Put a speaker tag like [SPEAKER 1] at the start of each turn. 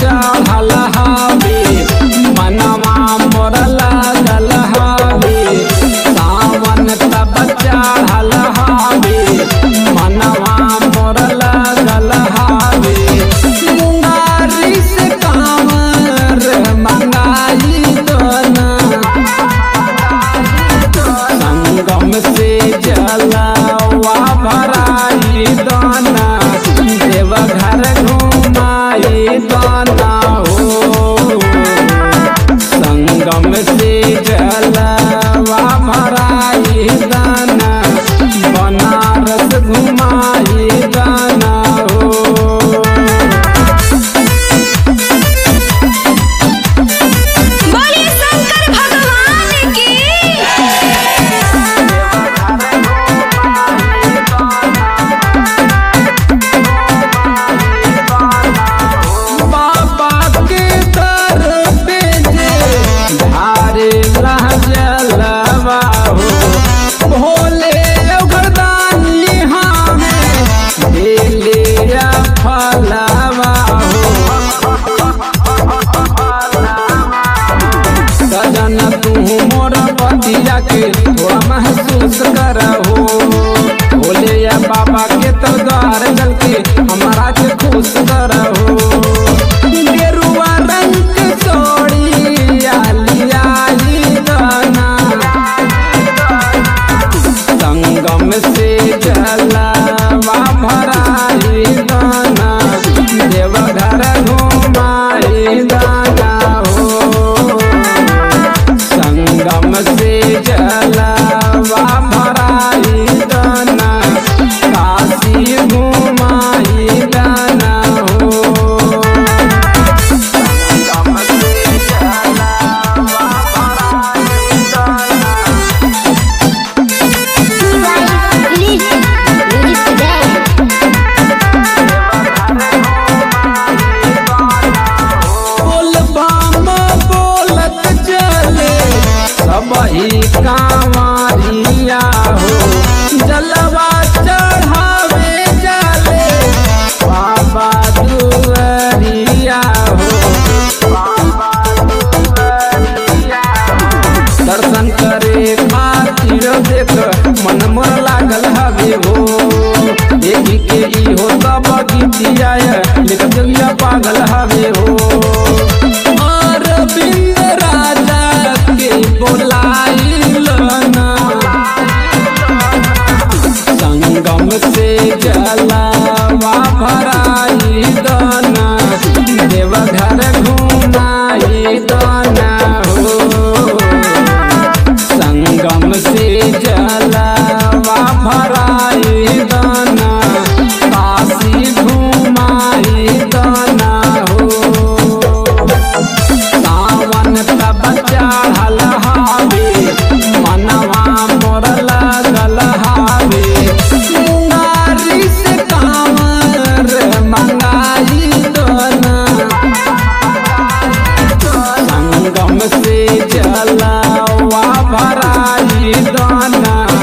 [SPEAKER 1] चढ़ल हवे मनवा मोर लागल हवे सावन तब चढ़ल हवे मनवा मोर लागल हवे मुंगारी से कांवर मंगाई दोना संगम से जलवा भराई दोना देवघर घुमाई दोना हो संगम से जलवा भराई दोना बनारस घुमाई दोना हो।
[SPEAKER 2] बोलिए शंकर भगवान की।
[SPEAKER 1] बाबा के दर पे जे धारे रह जलवा हो भोले गर्दानी हमें दिले फलवा हो सजन तू मोर पतिया के थोड़ा महसूस करहो भोले या बाबा के तो द्वार चल के हमारा के खुश करहो गेरुआ रंग के चोड़ी आलियाई दाना संगम से जलवा भराई दाना देवघर घुमाई दाना हो संगम से जलवा भराई दाना काशी घुमाई दाना हो संगम से जलवा भराई दाना बोल बम बोलत चले सबही कांवरिया हो जलवा चढ़ावे चले बाबा दुआरिया हो दर्शन करे खातिर देख मन मोर लागल हवे हो देखी के ई हो सब गीतिया लिख जगिया पागल हवे हो अरविंद राजा के बोलाइल ना संगम से जलवा भराई दाना देवघर घुमाई दाना हो संगम से जलवा भराई दाना काशी घुमाई दाना हो सावन तब चढ़ल हवे मनवा मोर लागल हवे मुंगारी से कांवर मंगाई दोना संगम से जलवा भराई दाना